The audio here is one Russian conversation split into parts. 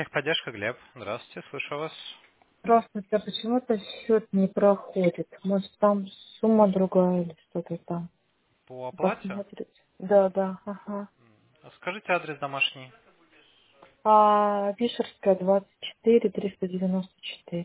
Техподдержка, Глеб. Здравствуйте, слышу вас. Здравствуйте, а почему-то счет не проходит? Может, там сумма другая или что-то там? По оплате? Посмотрите. Да, да, ага. Скажите адрес домашний. Вишерская, 24, 394.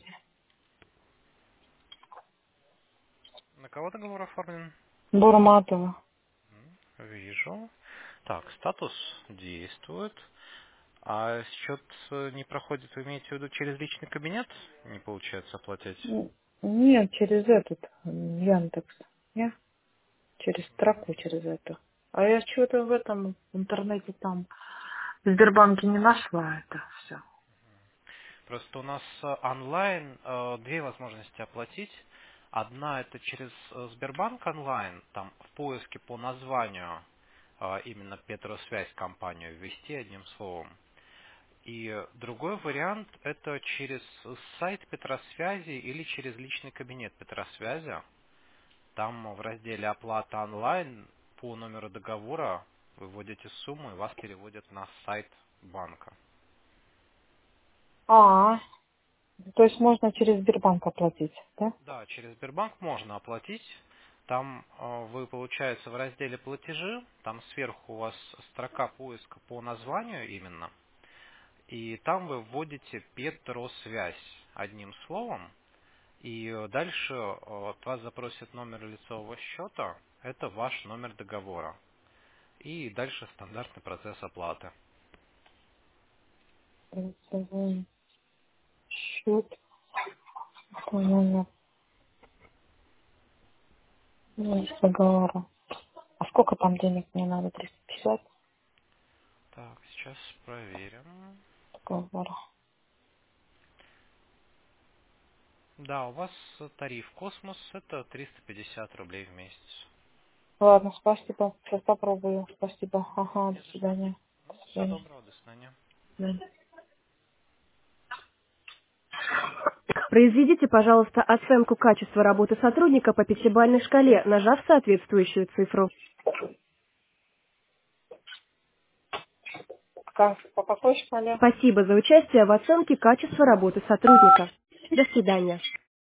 На кого договор оформлен? Бурматова. Вижу. Так, статус действует. А счет не проходит, вы имеете в виду через личный кабинет? Не получается оплатить? Нет, через этот, Яндекс. Не? Через строку, через эту. А я что-то в этом в интернете там в Сбербанке не нашла это все. Просто у нас онлайн две возможности оплатить. Одна это через Сбербанк онлайн, там в поиске по названию именно Петросвязь компанию ввести одним словом. И другой вариант это через сайт Петросвязи или через личный кабинет Петросвязи. Там в разделе «Оплата онлайн» по номеру договора вы вводите сумму и вас переводят на сайт банка. А, то есть можно через Сбербанк оплатить, да? Да, через Сбербанк можно оплатить. Там вы, получается, в разделе «Платежи», там сверху у вас строка поиска по названию именно, и там вы вводите «Петросвязь» одним словом, и дальше от вас запросит номер лицевого счета, это ваш номер договора. И дальше стандартный процесс оплаты. Лицевой счет, номер договора. А сколько там денег мне надо? 350 Так, сейчас проверим. договора. Да, у вас тариф «Космос» это 350 рублей в месяц. Ладно, спасибо. Сейчас попробую. Спасибо. Ага, до Не за что. свидания. До Всего свидания. доброго, до свидания. Да. Произведите, пожалуйста, оценку качества работы сотрудника по пятибалльной шкале, нажав соответствующую цифру. По какой шкале? Спасибо за участие в оценке качества работы сотрудника. До свидания.